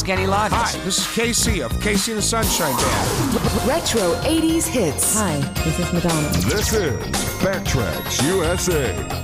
Kenny Loggins. Hi, this is Casey of Casey and the Sunshine Band. Retro 80s hits. Hi, this is Madonna. This is Backtracks USA.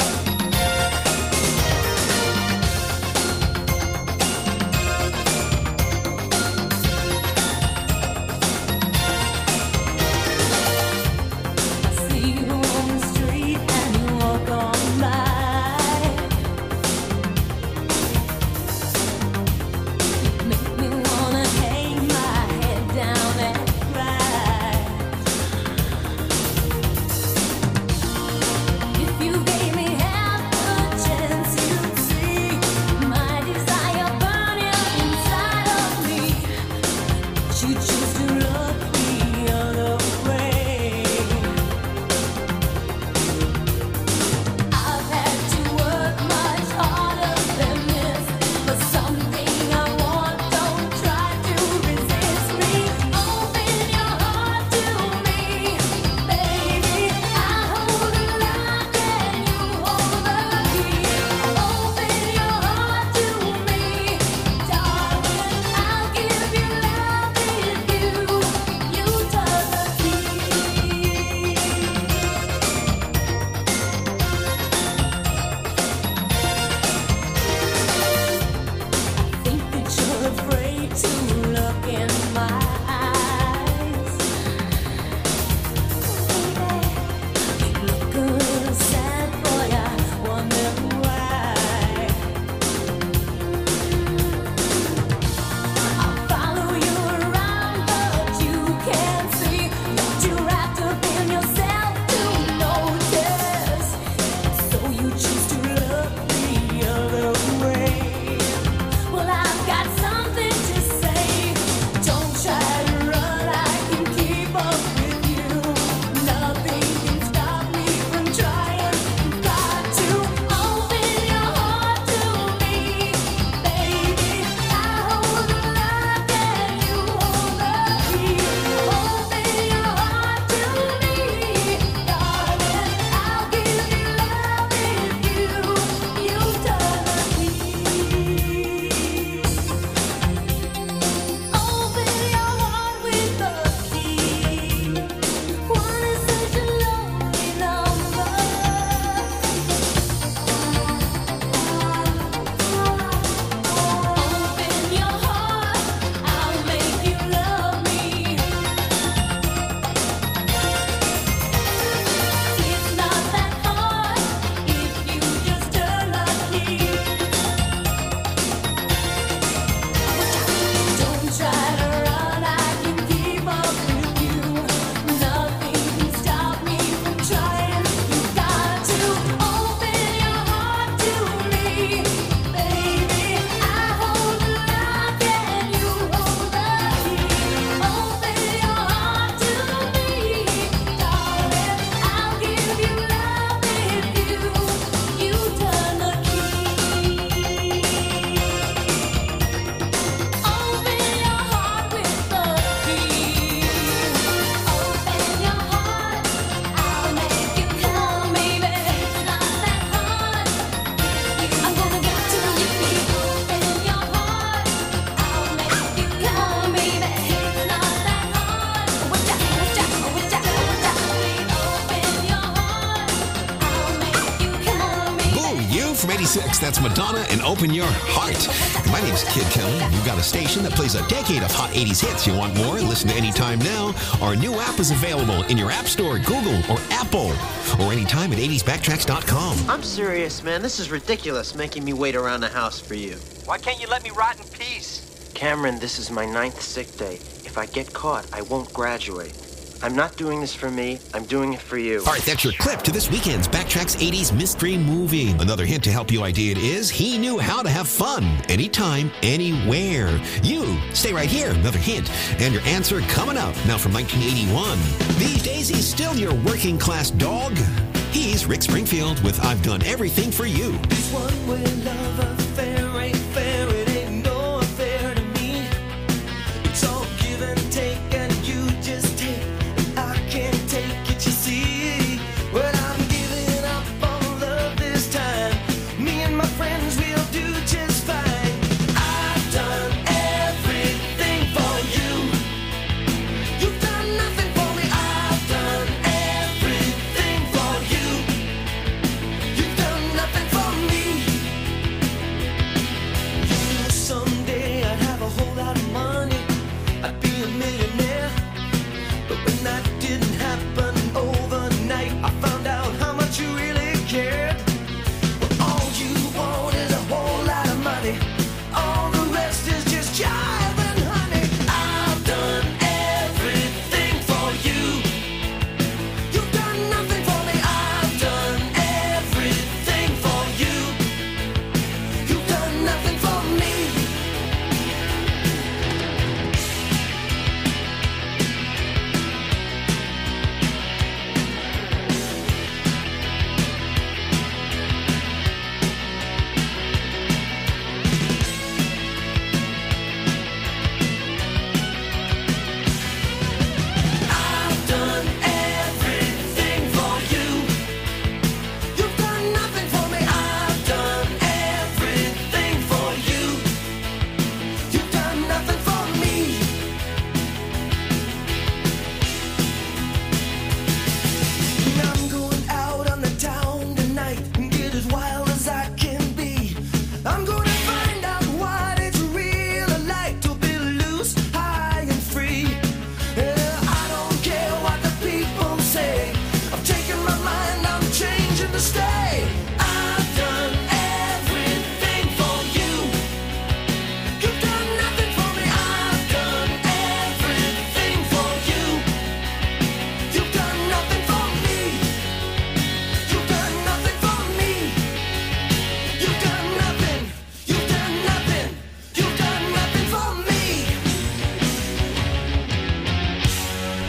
From 86, that's Madonna and Open Your Heart. My name's Kid Kelly. You've got a station that plays a decade of hot 80s hits. You want more? Listen to Anytime now. Our new app is available in your App Store, Google, or Apple, or anytime at 80sbacktracks.com. I'm serious, man. This is ridiculous, making me wait around the house for you. Why can't you let me rot in peace? Cameron, this is my 9th sick day. If I get caught, I won't graduate. I'm not doing this for me. I'm doing it for you. All right, that's your clip to this weekend's Backtracks 80s mystery movie. Another hint to help you idea it is he knew how to have fun anytime, anywhere. You stay right here. Another hint and your answer coming up. Now from 1981. These days, he's still your working class dog. He's Rick Springfield with I've Done Everything for You. This one-way love affair ain't fair. It ain't no affair to me. It's all give and take, and you just take. I can't take it, you see. But I'm giving up on love this time. Me and my friends will do just fine. I've done everything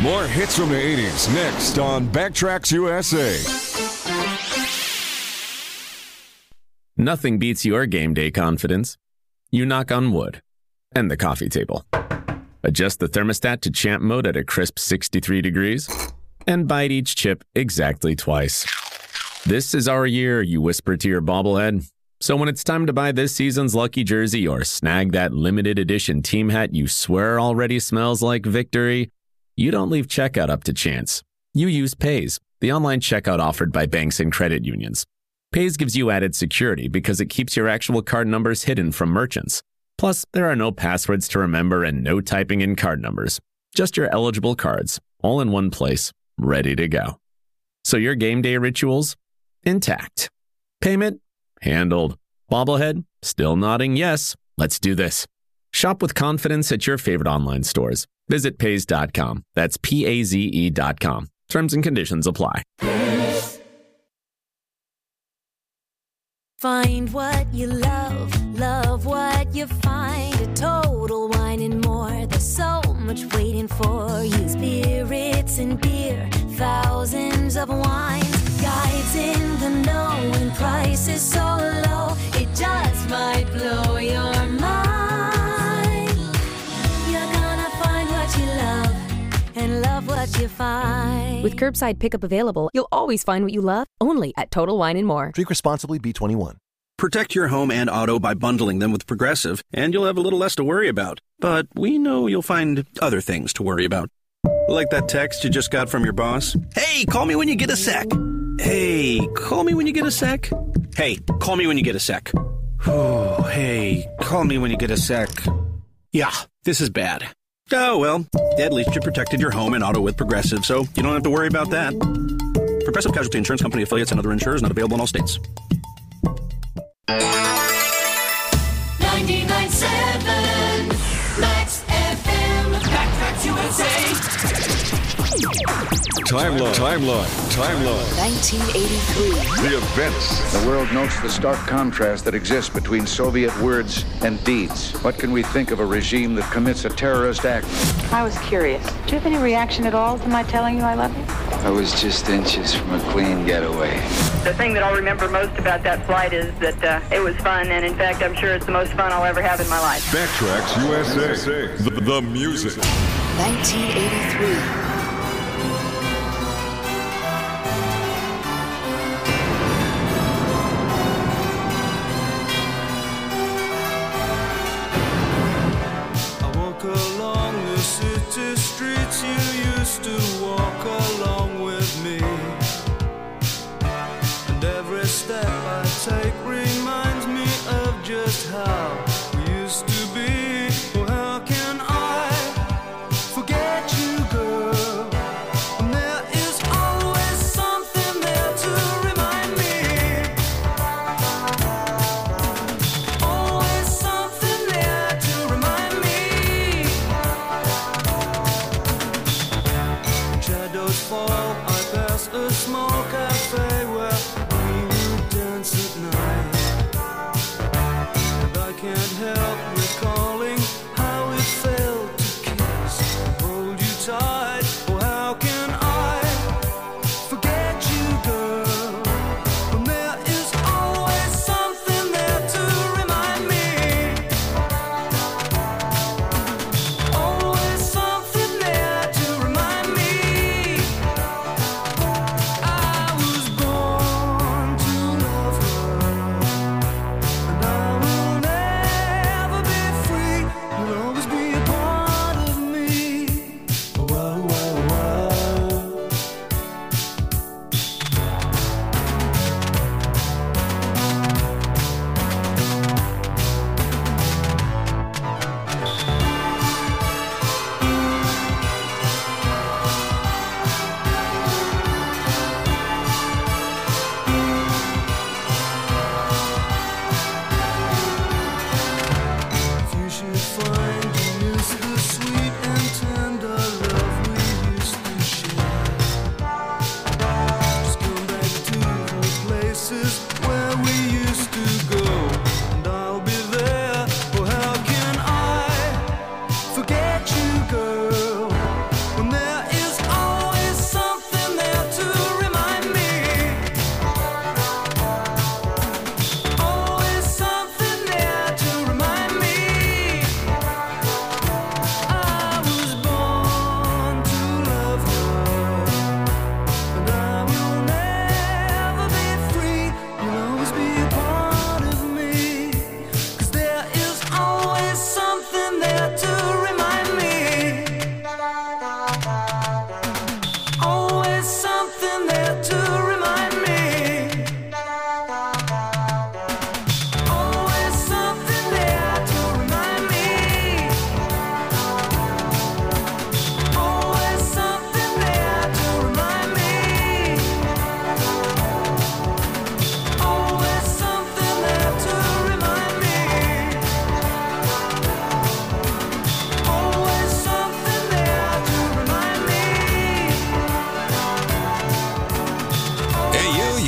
More hits from the 80s next on Backtracks USA. Nothing beats your game day confidence. You knock on wood and the coffee table. Adjust the thermostat to champ mode at a crisp 63 degrees and bite each chip exactly twice. This is our year, you whisper to your bobblehead. So when it's time to buy this season's lucky jersey or snag that limited edition team hat you swear already smells like victory, you don't leave checkout up to chance. You use Paze, the online checkout offered by banks and credit unions. Paze gives you added security because it keeps your actual card numbers hidden from merchants. Plus, there are no passwords to remember and no typing in card numbers. Just your eligible cards, all in one place, ready to go. So your game day rituals? Intact. Payment? Handled. Bobblehead? Still nodding yes. Let's do this. Shop with confidence at your favorite online stores. Visit Paze.com. That's Paze.com. Terms and conditions apply. Find what you love, love what you find. A Total Wine and More. There's so much waiting for you. Spirits and beer, thousands of wines. Guides in the know and prices so low, it just might blow your mind. You're gonna find what you love and love what you find. With curbside pickup available, you'll always find what you love, only at Total Wine and More. Drink responsibly, B21. Protect your home and auto by bundling them with Progressive, and you'll have a little less to worry about. But we know you'll find other things to worry about. Like that text you just got from your boss. Hey, call me when you get a sec. Hey, call me when you get a sec. Hey, call me when you get a sec. Oh, hey, call me when you get a sec. Yeah, this is bad. Oh, well, at least you protected your home and auto with Progressive, so you don't have to worry about that. Progressive Casualty Insurance Company affiliates and other insurers not available in all states. 99.7 Max FM. Backtracks USA. Timeline. 1983. The events. The world notes the stark contrast that exists between Soviet words and deeds. What can we think of a regime that commits a terrorist act? I was curious. Do you have any reaction at all to my telling you I love you? I was just inches from a clean getaway. The thing that I'll remember most about that flight is that it was fun, and in fact, I'm sure it's the most fun I'll ever have in my life. Backtracks USA. The music. 1983. Along the city streets you used to walk along with me, and every step I take reminds me of just how we used to be. Well, how can I forget you, girl? And there is always something there to remind me. Always something there to remind me.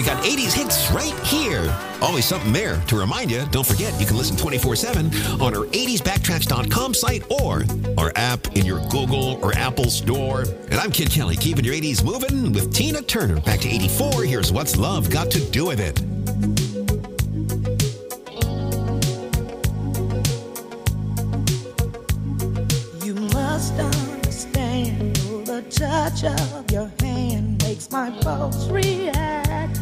got 80s hits right here. Always something there to remind you. Don't forget, you can listen 24/7 on our 80sbacktracks.com site or our app in your Google or Apple store. And I'm Kid Kelly, keeping your 80s moving with Tina Turner. Back to 84. Here's What's Love Got to Do with It? You must understand the touch of your hand makes my pulse react.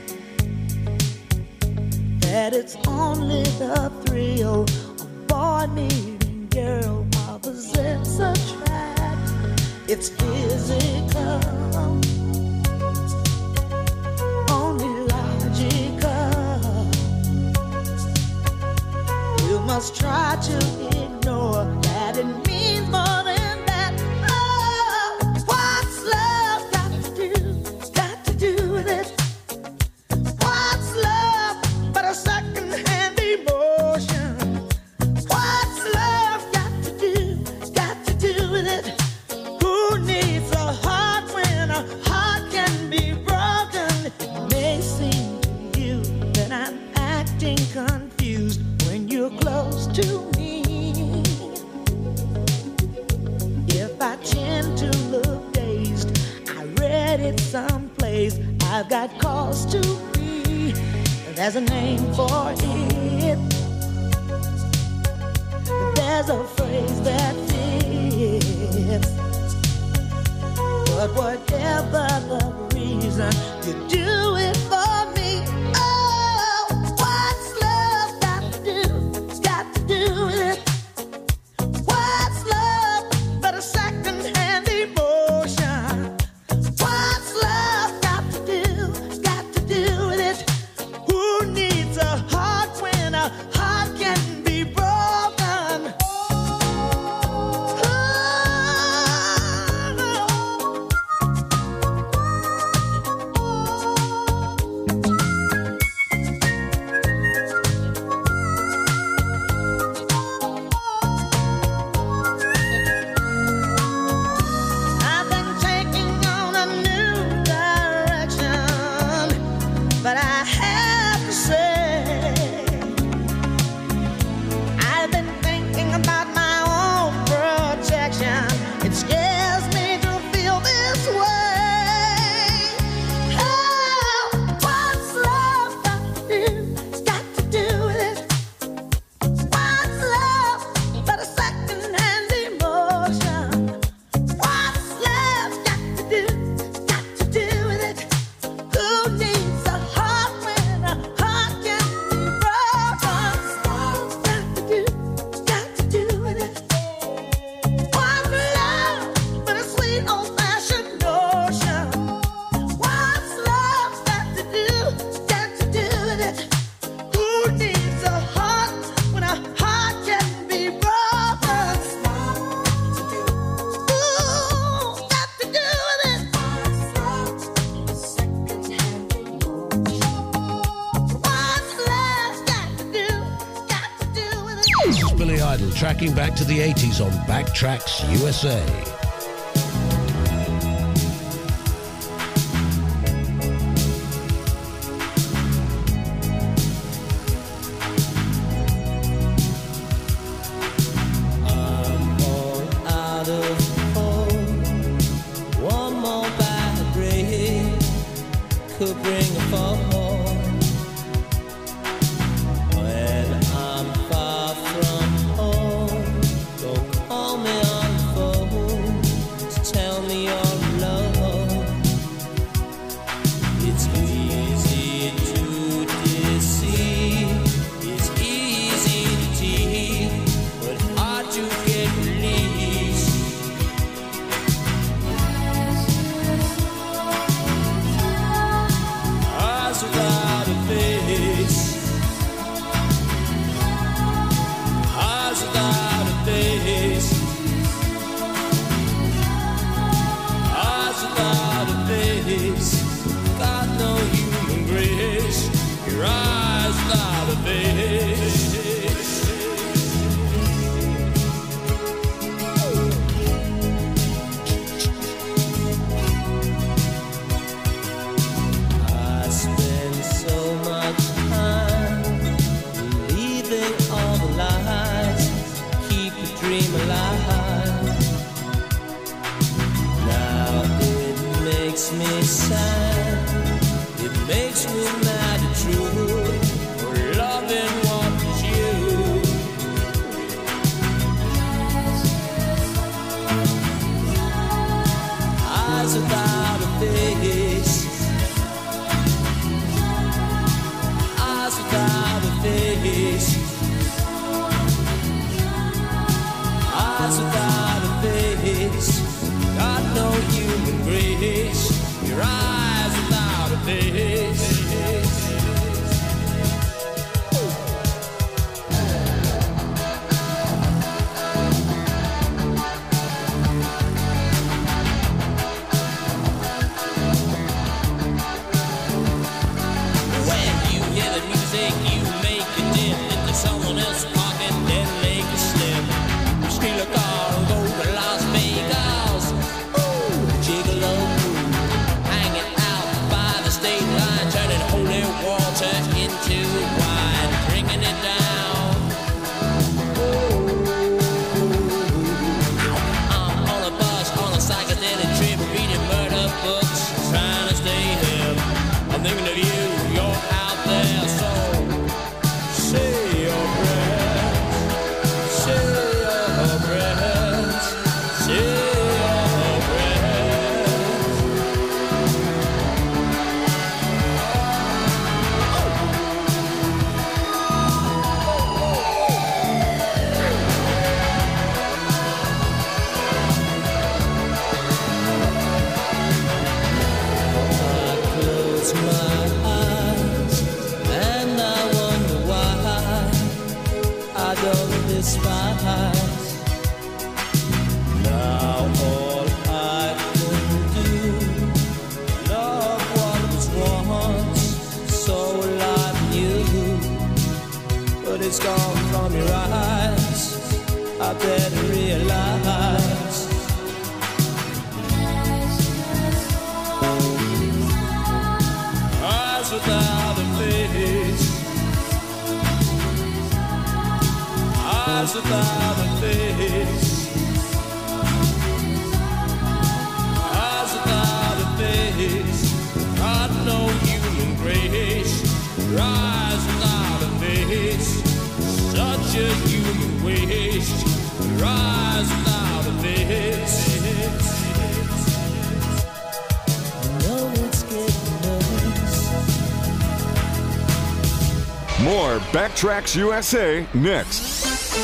That it's only the thrill of boy meeting girl opposites attract. It's physical, only logical. You must try to ignore that it means more than that. Oh, what's love got to do with it? What's love but a second-hand emotion? What's love got to do with it? Who needs a heart when a heart can be broken? It may seem to you that I'm acting confused when you're close to me. If I tend to look dazed, I read it someplace. I've got cause to be. There's a name for it. There's a phrase that fits. But whatever the reason, you do it for me. Oh, what's love got to do with it? What's love but a second-hand emotion? What's love got to do with it? Who needs a heart when a heart can be broken? I've been taking on a new direction, but I have to say, I've been thinking about my own protection. It scares me to feel this way. Oh, what's love got to do with it? What's love but a second-hand emotion? What's love got to do with it? Who needs a heart when a heart can be broken? What's got to do with it? What's love but a sweet old-fashioned notion? What's love got to do with it? Who needs a heart when a heart can be broken? Ooh, got to do with it. What's love got to do with it? This is Billy Idol tracking back to the 80s on Backtracks USA. Out of home, one more bad break could bring a fall. When I'm far from home, don't call me on the phone to tell me you're alone. It's easy to deceive, it's easy to tease, but hard to get released. Eyes without a face, eyes without a face, eyes without a face. Got no human grace. Your eyes without a face. I spent makes me sad. It makes me mad at you for loving what was you. Eyes without a face. Eyes without a face. Eyes without a face. Got no human grace. Your eyes without a face. When you hear the music, you make it dip into someone else's pocket, then make it slip. You steal a car and go to Las Vegas. Ooh, gigolo, hanging out by the state line, turning holy water into wine, drinking it down. Ooh, I'm on a bus, on a psychedelic trip, reading murder books, trying to stay hip. I'm thinking of you, you're out there, so say your prayers, say your prayers, say your prayers. I close my eyes and I wonder why I don't despise. Now all I can do, love what was once so like you, but it's gone from your eyes. I better realize. Eyes without a face. Eyes without a face. Eyes without a face. Got no human grace. Eyes without a face. Such a human waste. Eyes without a face. No, it's getting nice. More Backtracks USA next.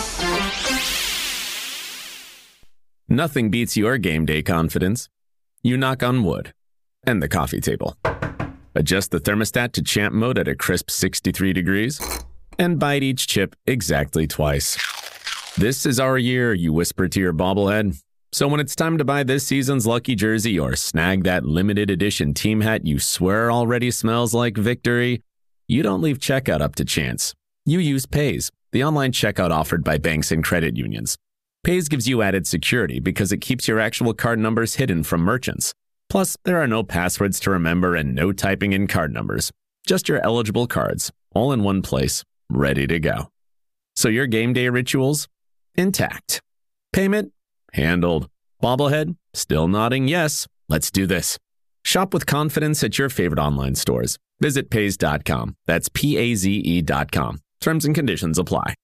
Nothing beats your game day confidence. You knock on wood and the coffee table. Adjust the thermostat to champ mode at a crisp 63 degrees and bite each chip exactly twice. This is our year, you whisper to your bobblehead. So when it's time to buy this season's lucky jersey or snag that limited edition team hat you swear already smells like victory, you don't leave checkout up to chance. You use Paze, the online checkout offered by banks and credit unions. Paze gives you added security because it keeps your actual card numbers hidden from merchants. Plus, there are no passwords to remember and no typing in card numbers. Just your eligible cards, all in one place, ready to go. So your game day rituals? Intact. Payment? Handled. Bobblehead? Still nodding yes. Let's do this. Shop with confidence at your favorite online stores. Visit Paze.com. That's Paze.com. Terms and conditions apply.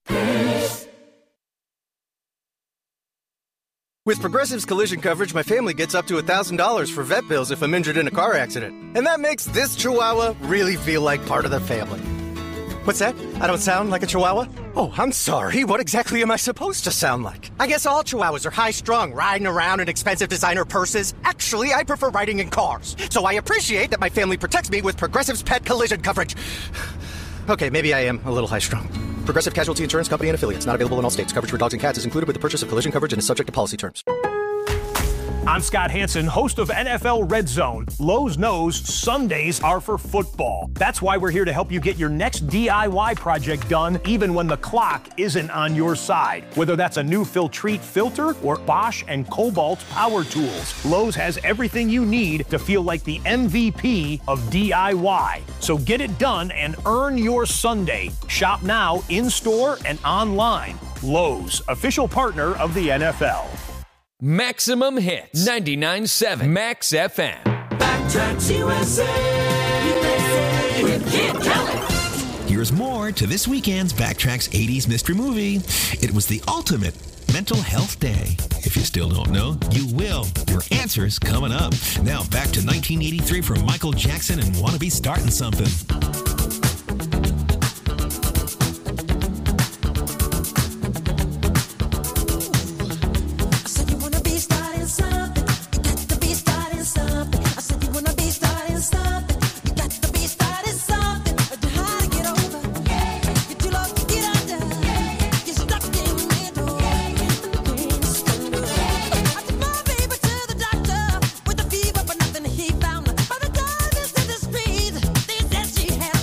With Progressive's collision coverage, my family gets up to $1,000 for vet bills if I'm injured in a car accident. And that makes this Chihuahua really feel like part of the family. What's that? I don't sound like a Chihuahua? Oh, I'm sorry. What exactly am I supposed to sound like? I guess all Chihuahuas are high-strung, riding around in expensive designer purses. Actually, I prefer riding in cars. So I appreciate that my family protects me with Progressive's pet collision coverage. Okay, maybe I am a little high-strung. Progressive Casualty Insurance Company and Affiliates. Not available in all states. Coverage for dogs and cats is included with the purchase of collision coverage and is subject to policy terms. I'm Scott Hansen, host of NFL Red Zone. Lowe's knows Sundays are for football. That's why we're here to help you get your next DIY project done, even when the clock isn't on your side. Whether that's a new Filtrete filter or Bosch and Cobalt power tools, Lowe's has everything you need to feel like the MVP of DIY. So get it done and earn your Sunday. Shop now, in-store and online. Lowe's, official partner of the NFL. Maximum Hits, 99.7 Max FM. Backtracks USA with Kid Kelly. Here's more to this weekend's Backtracks 80s Mystery Movie. It was the ultimate Mental Health Day. If you still don't know, you will. Your answer's coming up. Now back to 1983 from Michael Jackson and Wanna Be Starting Something. He found by the time this industry, they said she had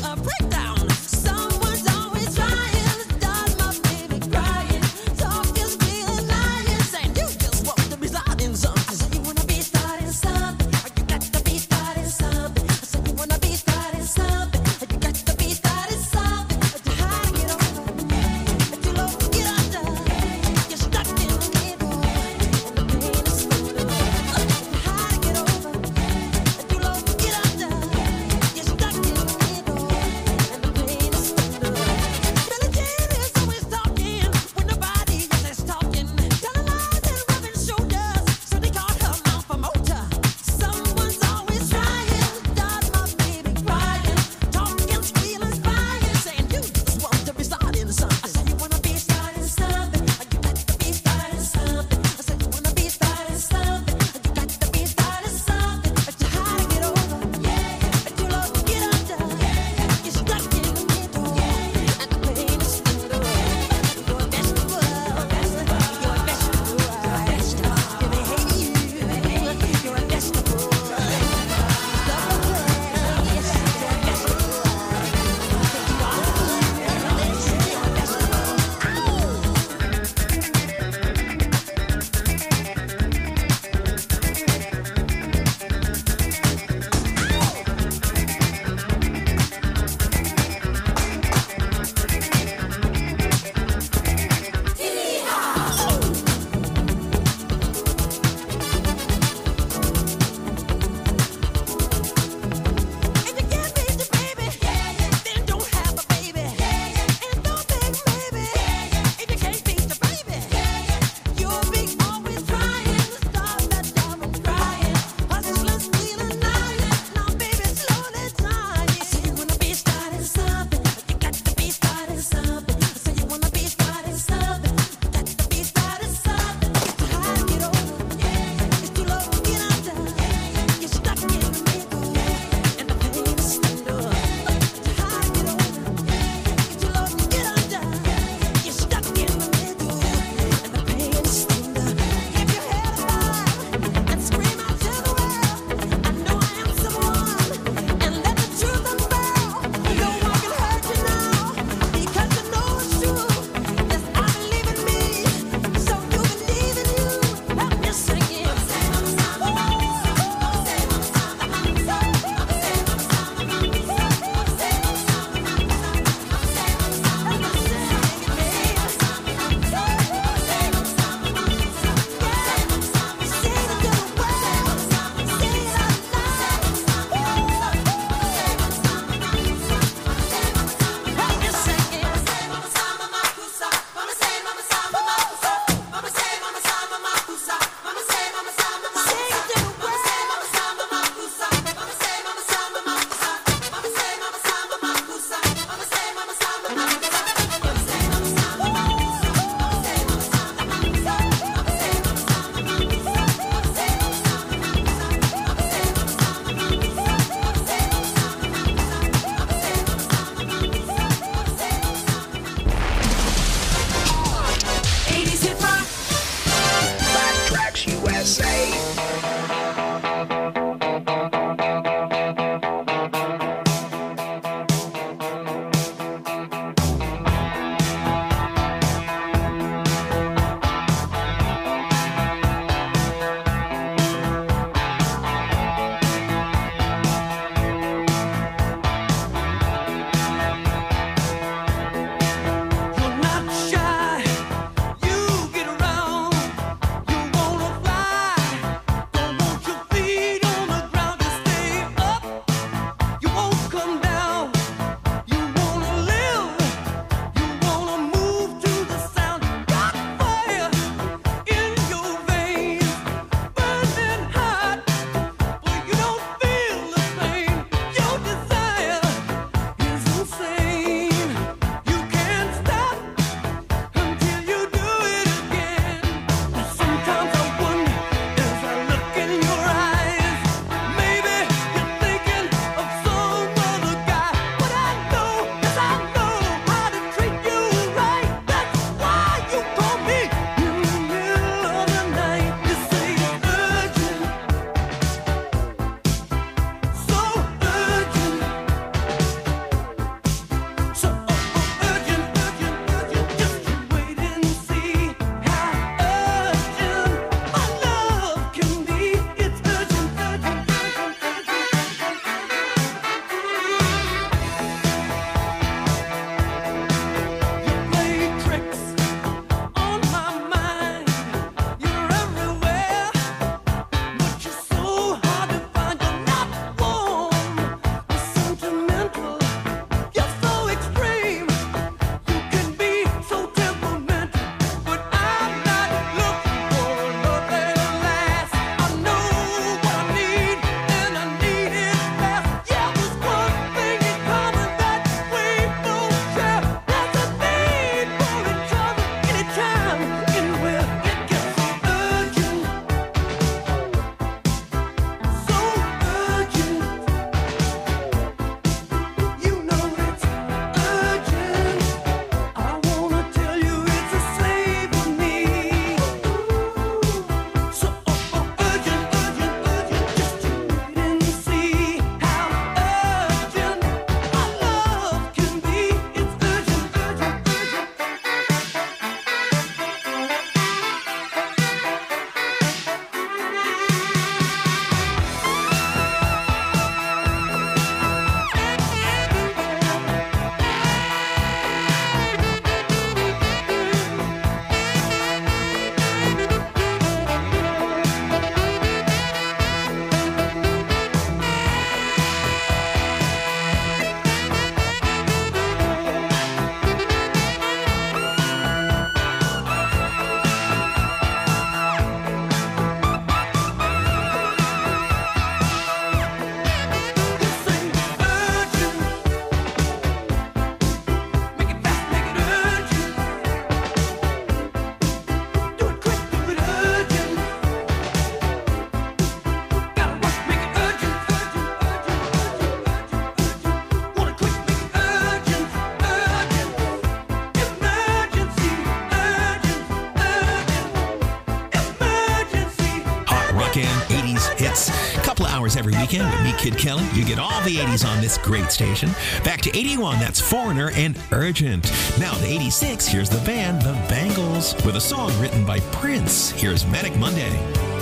weekend 80s hits. Couple of hours every weekend with me, Kid Kelly. You get all the 80s on this great station. Back to 81, that's Foreigner and Urgent. Now to 86, here's the band, The Bangles, with a song written by Prince. Here's Manic Monday.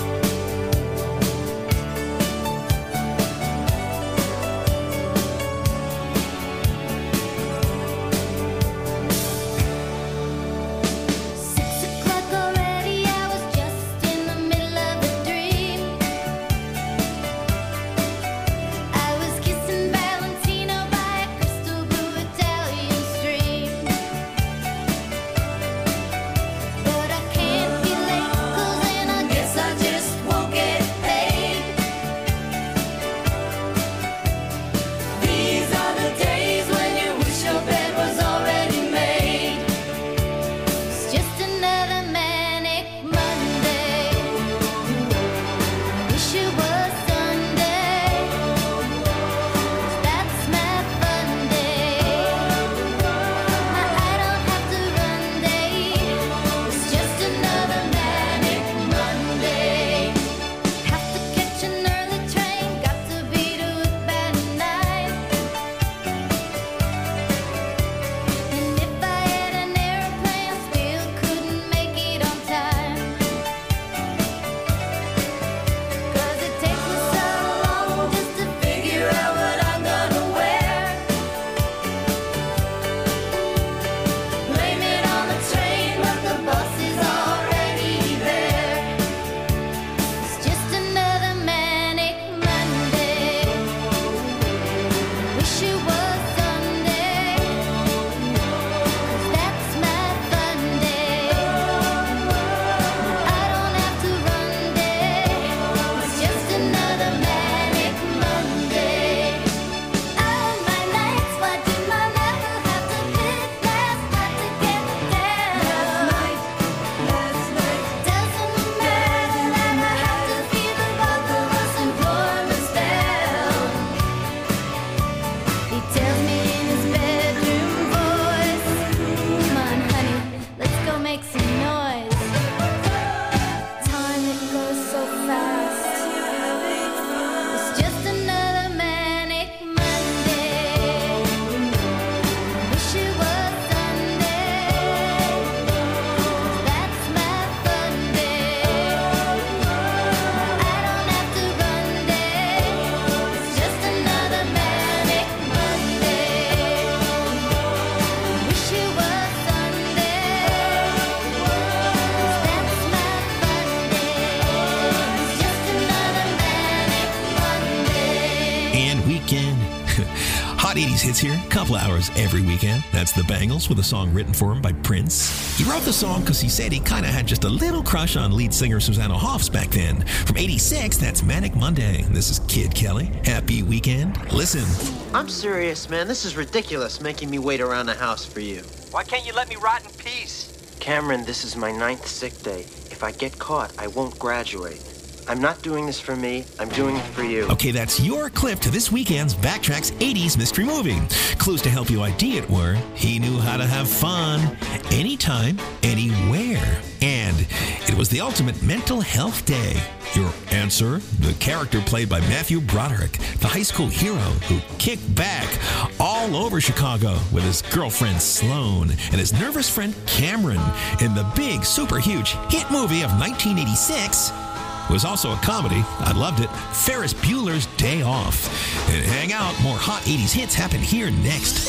Hot 80s hits here, couple hours every weekend. That's The Bangles with a song written for him by Prince. He wrote the song because he said he kind of had just a little crush on lead singer Susanna Hoffs back then. From 86, that's Manic Monday. This is Kid Kelly. Happy weekend. Listen. I'm serious, man. This is ridiculous, making me wait around the house for you. Why can't you let me rot in peace? Cameron, this is my 9th sick day. If I get caught, I won't graduate. I'm not doing this for me. I'm doing it for you. Okay, that's your clip to this weekend's Backtracks 80s Mystery Movie. Clues to help you ID it were, he knew how to have fun anytime, anywhere. And it was the ultimate mental health day. Your answer, the character played by Matthew Broderick, the high school hero who kicked back all over Chicago with his girlfriend Sloane and his nervous friend Cameron in the big, super huge hit movie of 1986. It was also a comedy. I loved it. Ferris Bueller's Day Off. And hang out. More hot 80s hits happen here next.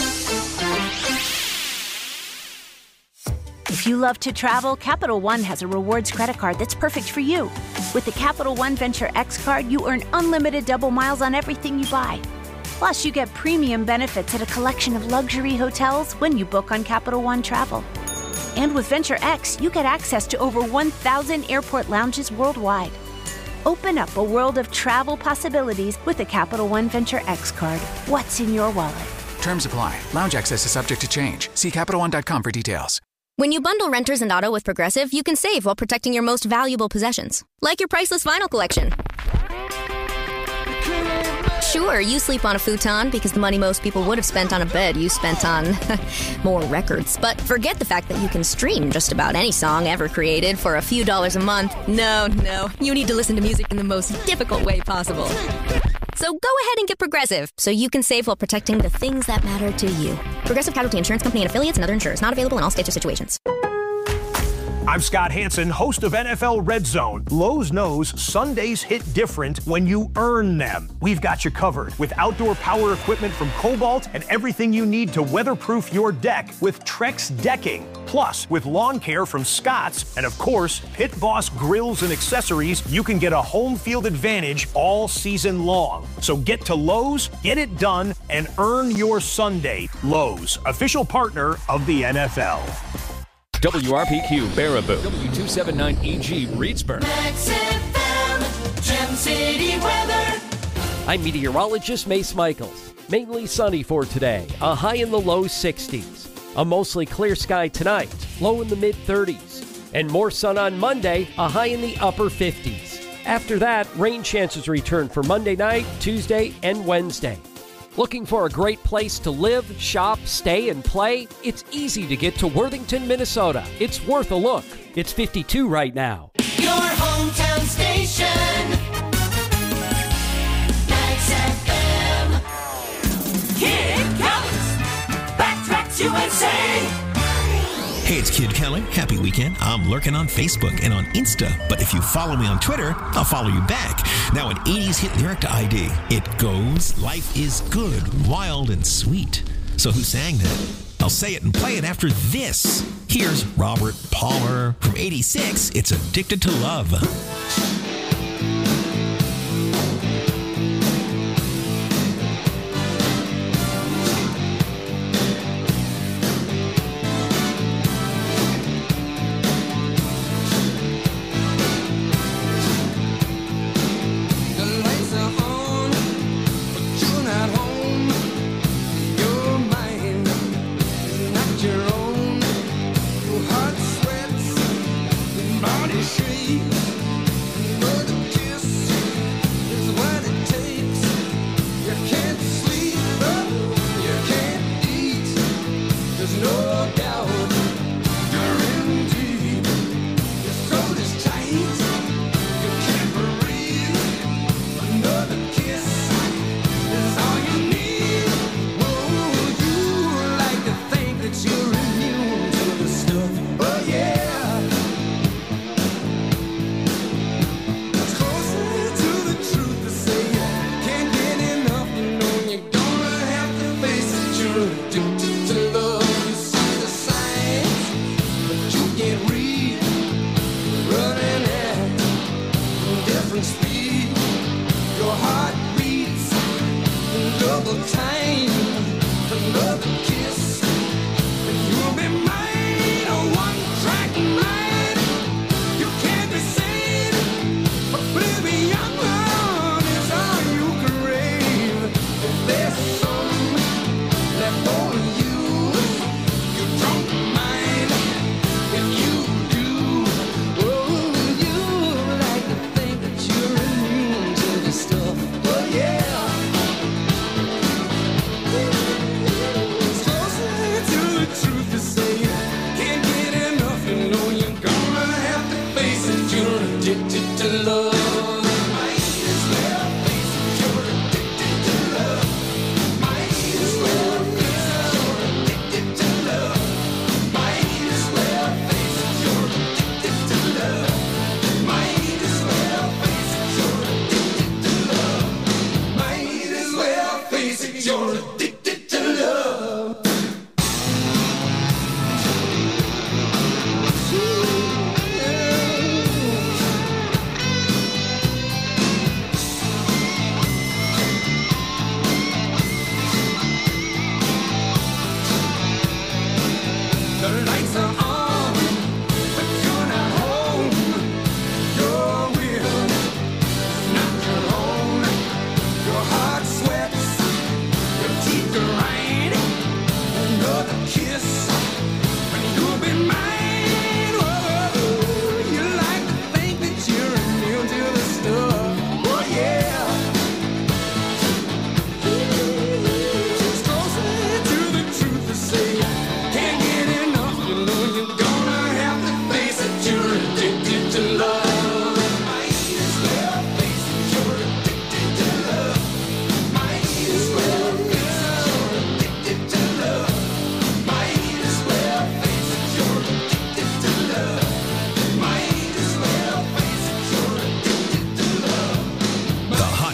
If you love to travel, Capital One has a rewards credit card that's perfect for you. With the Capital One Venture X card, you earn unlimited double miles on everything you buy. Plus, you get premium benefits at a collection of luxury hotels when you book on Capital One Travel. And with Venture X, you get access to over 1,000 airport lounges worldwide. Open up a world of travel possibilities with the Capital One Venture X card. What's in your wallet? Terms apply. Lounge access is subject to change. See CapitalOne.com for details. When you bundle renters and auto with Progressive, you can save while protecting your most valuable possessions, like your priceless vinyl collection. Sure, you sleep on a futon because the money most people would have spent on a bed you spent on more records. But forget the fact that you can stream just about any song ever created for a few dollars a month. No, you need to listen to music in the most difficult way possible. So go ahead and get Progressive so you can save while protecting the things that matter to you. Progressive Casualty Insurance Company and affiliates and other insurers. Not available in all states or situations. I'm Scott Hansen, host of NFL Red Zone. Lowe's knows Sundays hit different when you earn them. We've got you covered with outdoor power equipment from Cobalt and everything you need to weatherproof your deck with Trex Decking. Plus, with lawn care from Scott's and, of course, Pit Boss grills and accessories, you can get a home field advantage all season long. So get to Lowe's, get it done, and earn your Sunday. Lowe's, official partner of the NFL. WRPQ Baraboo, W279EG Reedsburg. Max FM, Gem City weather. I'm meteorologist Mace Michaels. Mainly sunny for today, a high in the low 60s. A mostly clear sky tonight, low in the mid-30s. And more sun on Monday, a high in the upper 50s. After that, rain chances return for Monday night, Tuesday, and Wednesday. Looking for a great place to live, shop, stay, and play? It's easy to get to Worthington, Minnesota. It's worth a look. It's 52 right now. Your hometown station. Max FM. Here it comes. Backtracks USA. Hey, it's Kid Kelly. Happy weekend. I'm lurking on Facebook and on Insta, but if you follow me on Twitter, I'll follow you back. Now, an 80s hit lyric to ID. It goes, life is good, wild, and sweet. So who sang that? I'll say it and play it after this. Here's Robert Palmer from 86. It's Addicted to Love.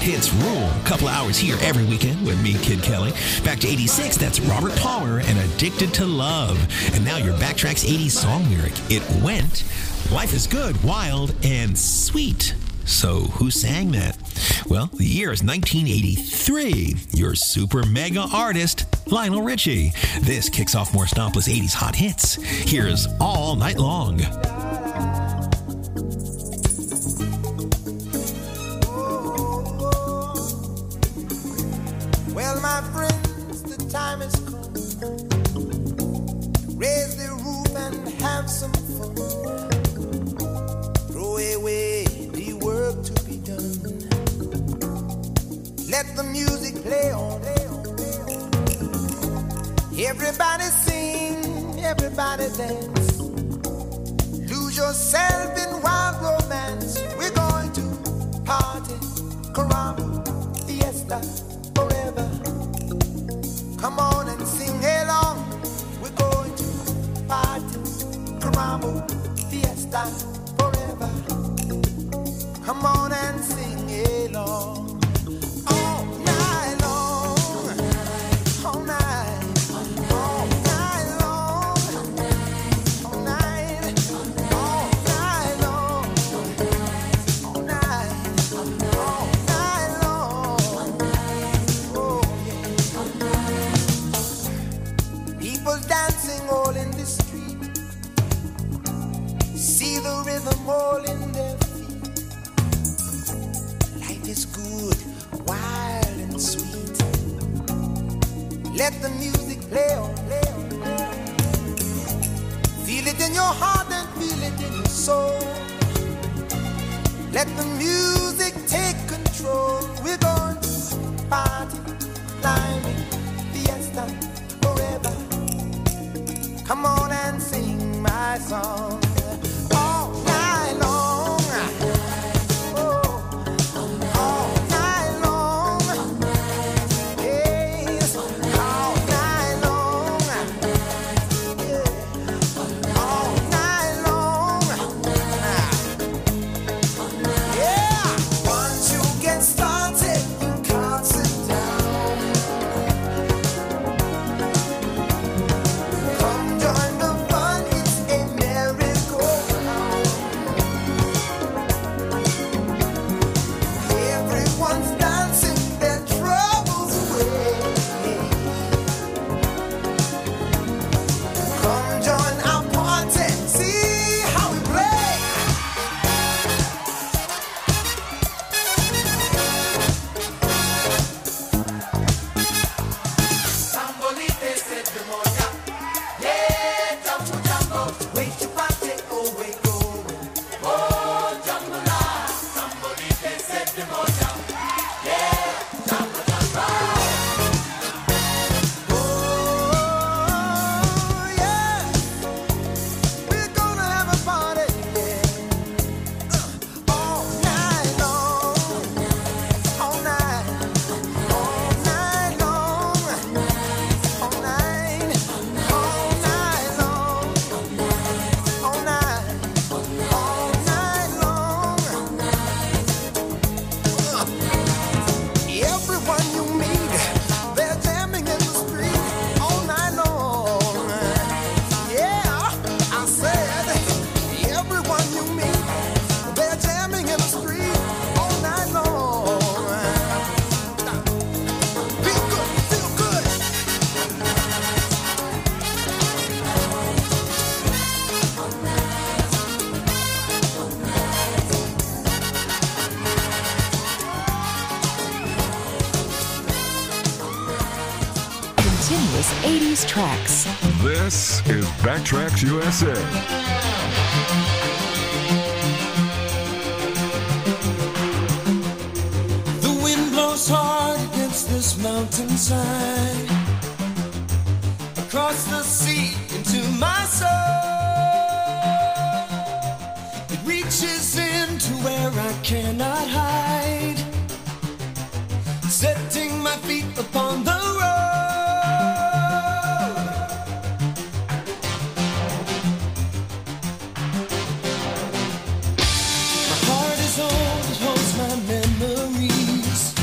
hits rule. Couple of hours here every weekend with me, Kid Kelly. Back to 86, that's Robert Palmer and Addicted to Love. And now your Backtracks 80s song lyric. It went, life is good, wild, and sweet. So who sang that? Well, the year is 1983. Your super mega artist, Lionel Richie. This kicks off more Stompless 80s hot hits. Here's All Night Long. Well, my friends, the time has come. Raise the roof and have some fun. Throw away the work to be done. Let the music play on. Everybody sing, everybody dance. Lose yourself in wild romance. We're going to party, caramba, fiesta, forever. Come on and sing along. We're going to party, caramba, fiesta, forever. Come on and sing along. All night long, all night, all night long, all night, all night long, all night, all night long. Oh yeah. People dancing all in the street. See the rhythm all in their feet. Life is good, wild and sweet. Let the music play on, play on, play on. Feel it in your heart and feel it in your soul. Let the music take control. We're going to party, climbing, fiesta, forever. Come on and sing my song. All night long. Oh, all night long. Yes, all night long. Yeah, all night long. Yeah, once you get started, you can't sit down. Come join the fun, it's a merry-go-round. Everyone's dancing their troubles away. Come join our party, see how we play. Sambolite se demoya, yeah, jambo jambo, wait to party, oh wait go, oh jambo la, sambolite se demoya, yeah, jambo jambo, oh yeah, we're gonna have a party, yeah, all night long, all night, all night long. All night, all night long, all night, all night long. Everyone you meet, they're jamming in the street all night long. Yeah, I said, everyone you meet, they're jamming in the street all night long. Feel good, feel good. Continuous 80s tracks. This is Backtracks USA. The wind blows hard against this mountainside, across the sea into my soul. It reaches into where I cannot hide, setting my feet upon the road. My heart is old, it holds my memories.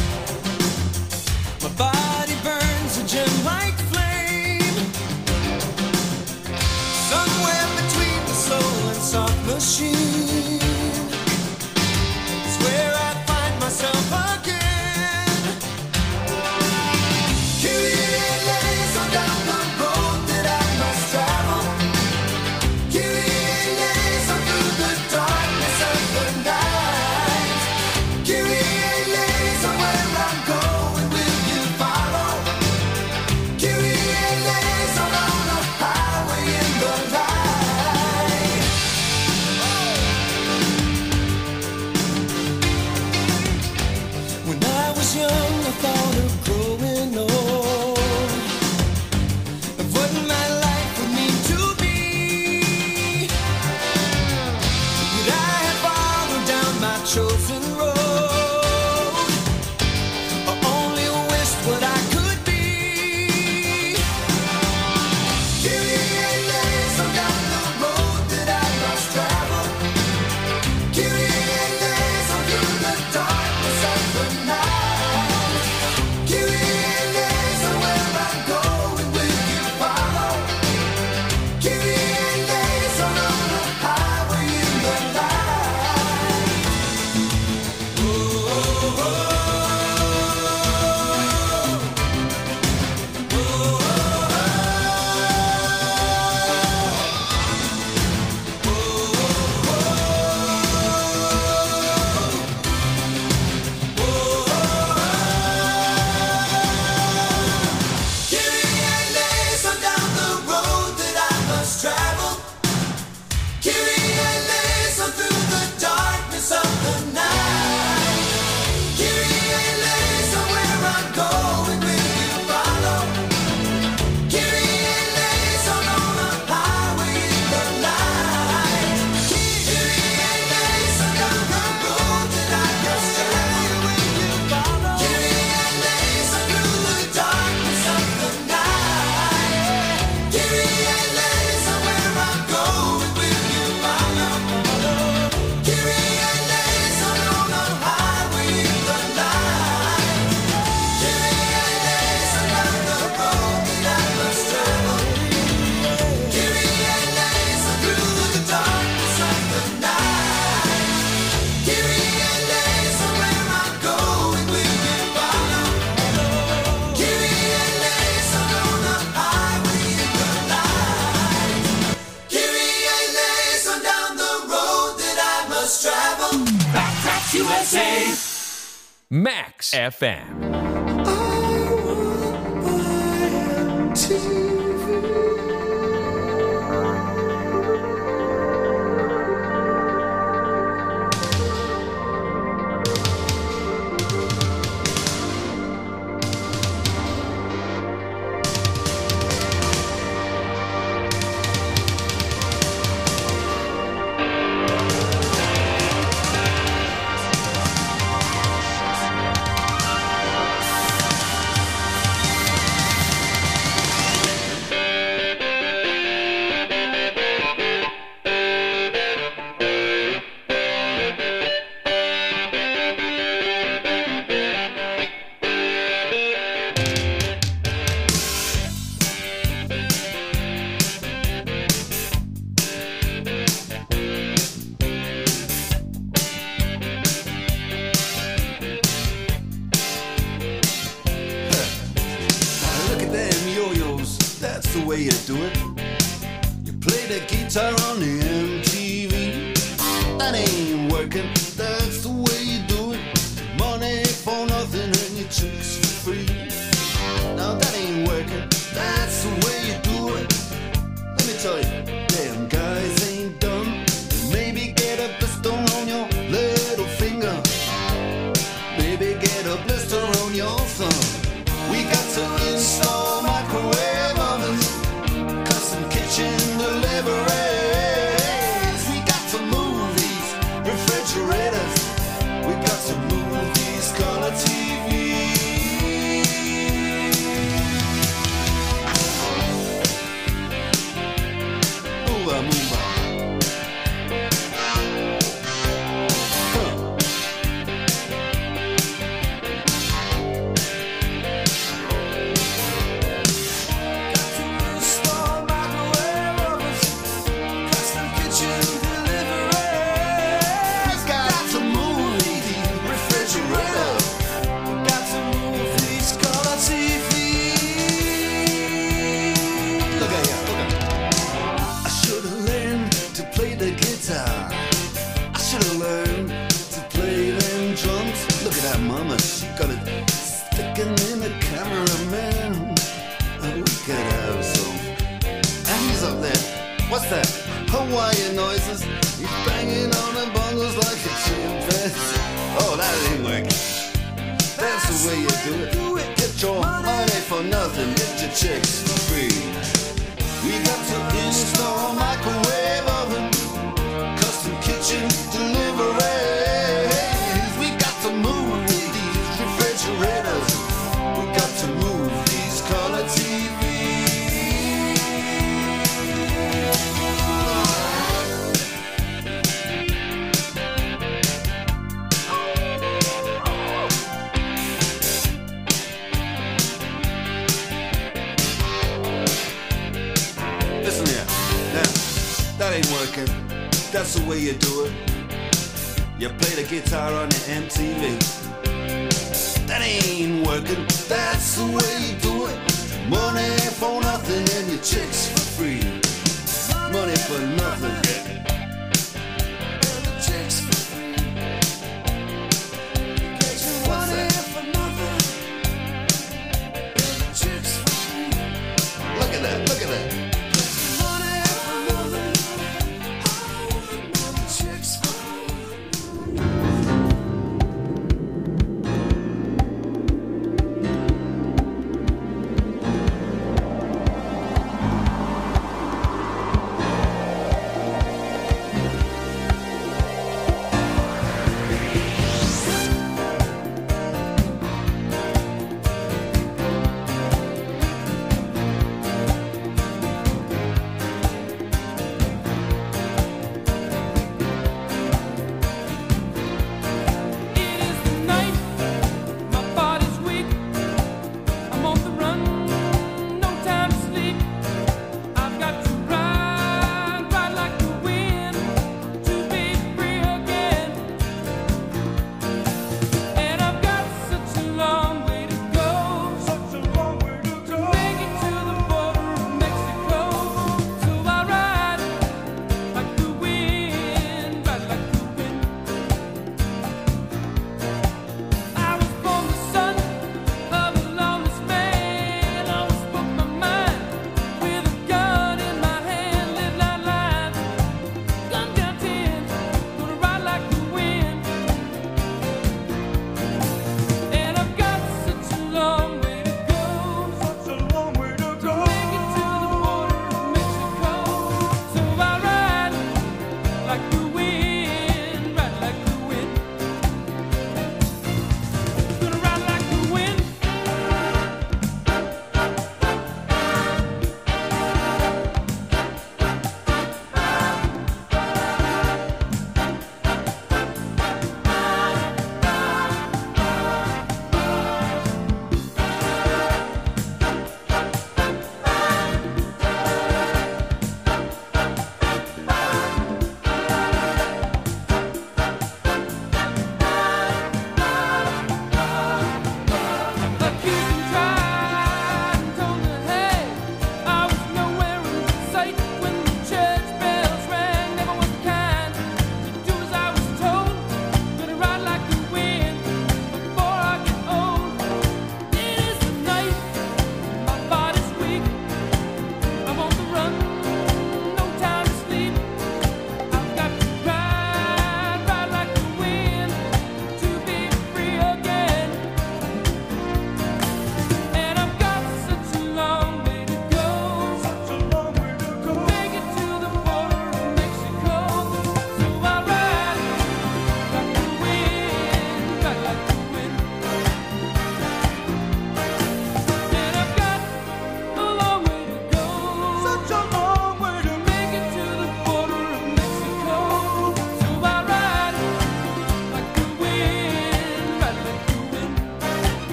USA. Max FM.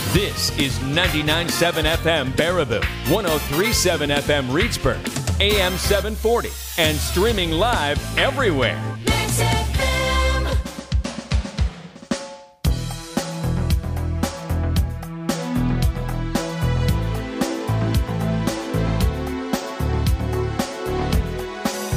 This is 99.7 FM Baraboo, 103.7 FM Reedsburg, AM 740, and streaming live everywhere.